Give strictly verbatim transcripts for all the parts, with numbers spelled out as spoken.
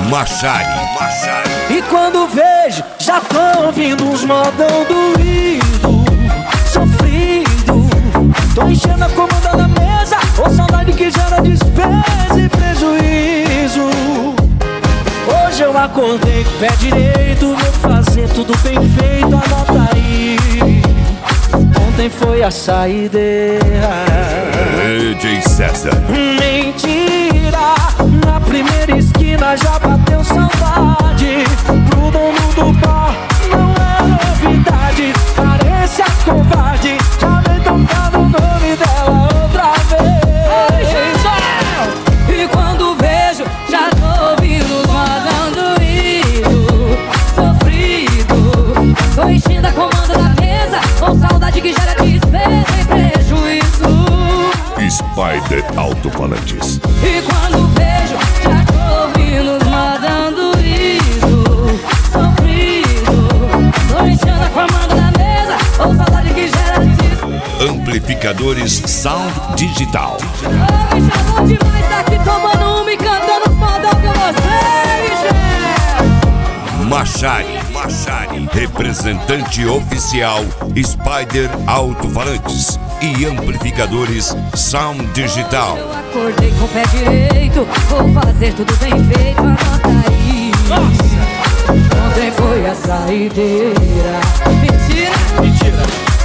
Machari, Machari. E quando vejo, já tô ouvindo uns modão doído, sofrido. Tô enchendo a comanda na mesa, ô saudade que gera despesa e prejuízo. Hoje eu acordei com o pé direito, vou fazer tudo bem feito, anota aí. Ontem foi a saideira. D J César. Mentira, na primeira esquina já bateu saudade. Pro dono do bar não é novidade. Parece a covarde, já vem tocar no nome dela outra vez. E quando vejo, já tô ouvindo os modão doído, sofrido. Tô enchendo a comanda da mesa, com saudade que gera despesa e prejuízo. Spider Alto-Falantes. E quando vejo, já tô ouvindo os modão doído, sofrido. Tô enchendo a comanda da mesa, com saudade que gera despesa. Amplificadores Sound Digital. Oh, me chamou demais, tá aqui tomando uma e cantando os modão com vocês, gente. Machari, Machari. Representante oficial Spider Alto-Falantes e amplificadores Sound Digital. Eu acordei com o pé direito, vou fazer tudo bem feito, anota aí. Ontem foi a saideira. Mentira, Mentira.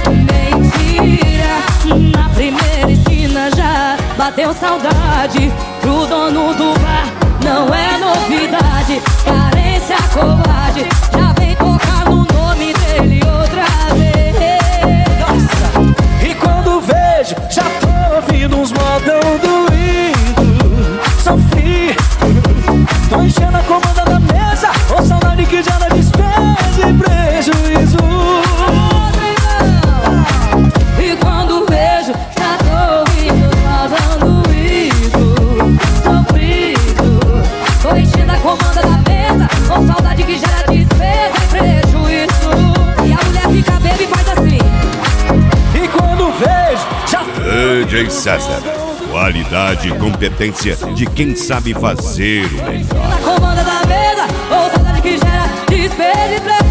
mentira. Na primeira esquina já bateu saudade. Pro dono do bar não é novidade. Carência covarde, já vem tocar no nome dele outra vez. Nossa. E quando vejo, já tô ouvindo uns modão doído, sofrido. Tô enchendo a comanda da mesa, ô saudade que gera despesa e prejuízo. E quando vejo, já tô ouvindo os modão doído, sofrido. Tô enchendo a comanda da mesa, com saudade que gera despesa e prejuízo. E a mulher fica bêbada e faz assim. E quando vejo, já tô D J César. Qualidade e competência de quem sabe fazer o melhor. Na comanda da mesa, ou saudade que gera despesa e prejuízo.